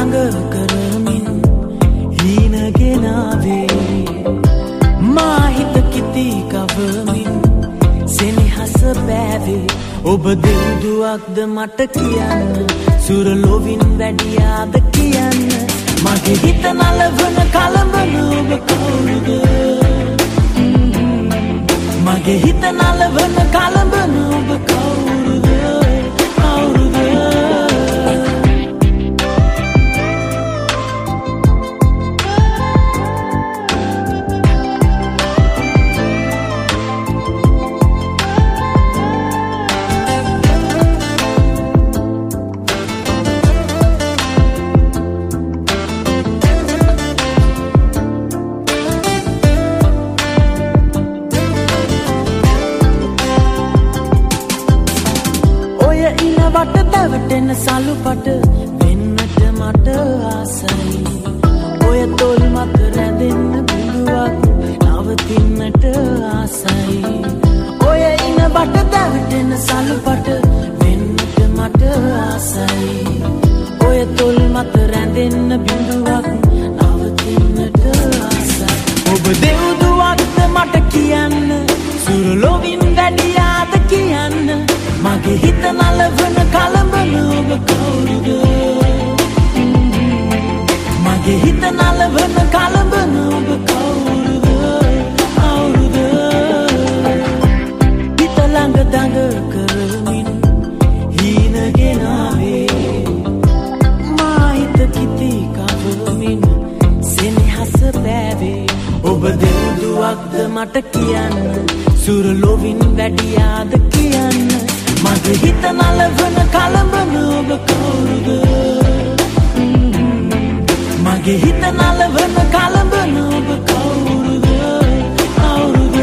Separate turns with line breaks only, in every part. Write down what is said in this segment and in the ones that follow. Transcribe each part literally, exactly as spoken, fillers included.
දඟ කරමින් හීන ගෙනාවේ මා හිත කිති කවමින් සෙනෙහස බෑවේ ඔබ දෙව්දුවක්ද මට කියන්න සුරලොවින් වැඩියාද කියන්න මගේ හිත නලවන කලඹන ඔබ කවුරුද මගේ හිත නලවන කලඹන ඔබ කවුරුද කවුරුද වට දැවටෙන සලුපට වෙන්නට මට ආසයි ඔය තොල් මත රැඳෙන්න බිඳුවක් නවතින්නට ආසයි ඔය ඉන වට දැවටෙන සලුපට වෙන්නට මට ආසයි ඔය තොල් මත රැඳෙන්න බිඳුවක් නවතින්නට ආසයි ඔබ දෙව්දුවක්ද මට කියන්න සුරලොවින් වැඩියාද කියන්න මගේ හිත නලවන කලඹන ඔබ කවුරුද මගේ හිත නලවන කලඹන ඔබ කවුරුද කවුරුද හිත ළඟ දඟ කරමින් හීන ගෙනාවේ මා හිත කිති කවමින් සෙනෙහස බෑවේ ඔබ දෙව්දුවක්ද මට කියන්න සුරලොවින් වැඩියාද කියන්න මගේ හිත නලවන කලඹන ඔබ කවුරුද මගේ හිත නලවන කලඹන ඔබ කවුරුද කවුරුද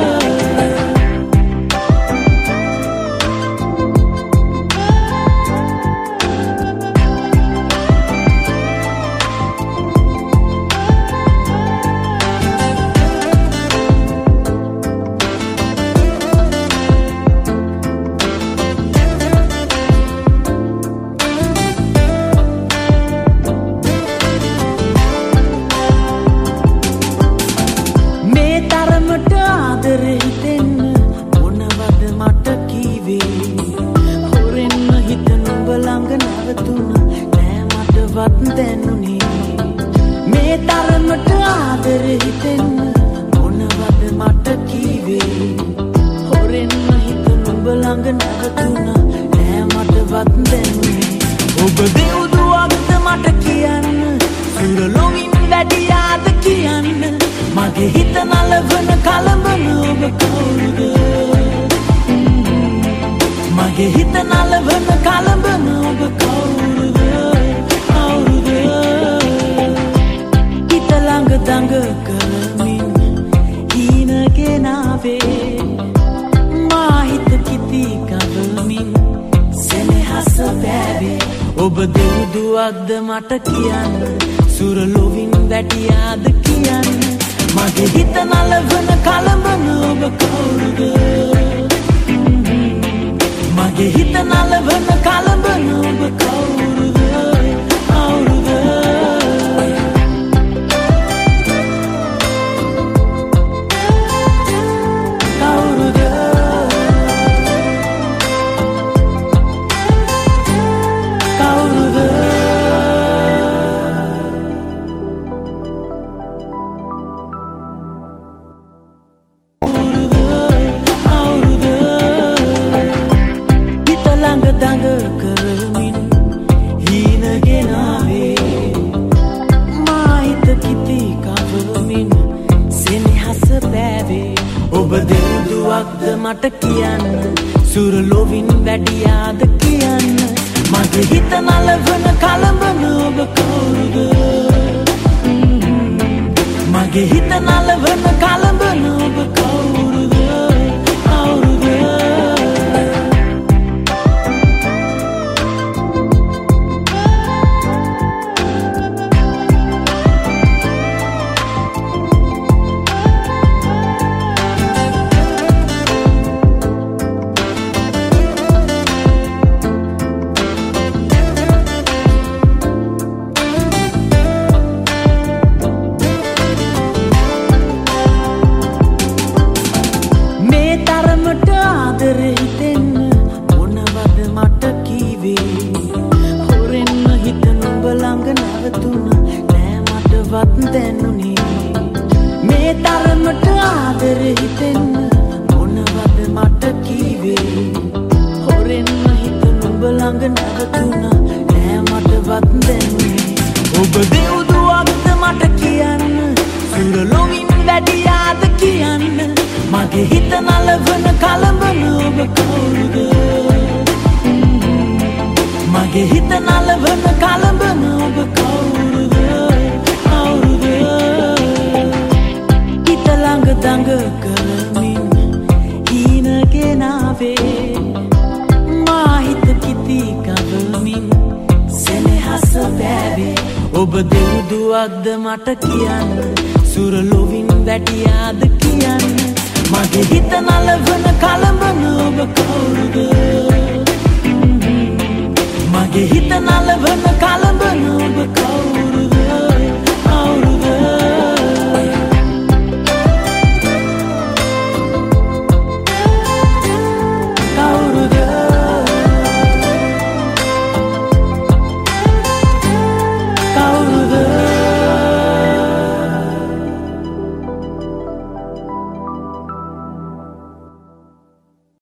මේ තරමට ආදර හිතෙන්න මොනවද මට කීවේ හොරෙන්න හිත නුඹ ළඟ නැවතුණා නෑ මටවත් දැනුනේ ඔබ දෙව්දුවක්ද මට කියන්න සුරලොවින් වැඩියාද කියන්න මගේ හිත නලවන කලඹන ඔබ කවුරුද මගේ හිත නලවන කලඹන ඔබ කවුරුද කවුරුද හිත ළඟ දඟ කරමින් හීන ගෙනාවේ මා හිත කිති කවමින් සෙනෙහස බෑවේ ඔබ දෙව්දුවක්ද මට කියන්න සුරලොවින් වැඩියාද කියන්න මගේ හිත නලවන කලඹන ඔබ කවුරුද මගේ හිත නලවන කලඹන ඔබ කවුරුද කවුරුද කවුරුද මට කියන්න සුරලොවින් වැඩියාද කියන්න මගේ හිත නලවන කලඹන ඔබ කවුරුද මගේ හිත නලවන කලඹන ඔබ කවුරුද කවුරුද මගේ හිත නලවන කලඹන ඔබ කවුරුද කවුරුද හිත ළඟ දඟ කරමින් හීනගෙනාවේ මා හිත කිති කවමින් සෙනෙහස බෑවේ ඔබ දෙව්දුවක්ද මට කියන්න සුරලොවින් වැටියාද කියන්න මගේ හිත නලවන කලඹන ඔබ කවුරුද මගේ හිත නලවන කලඹන ඔබ කවුරුද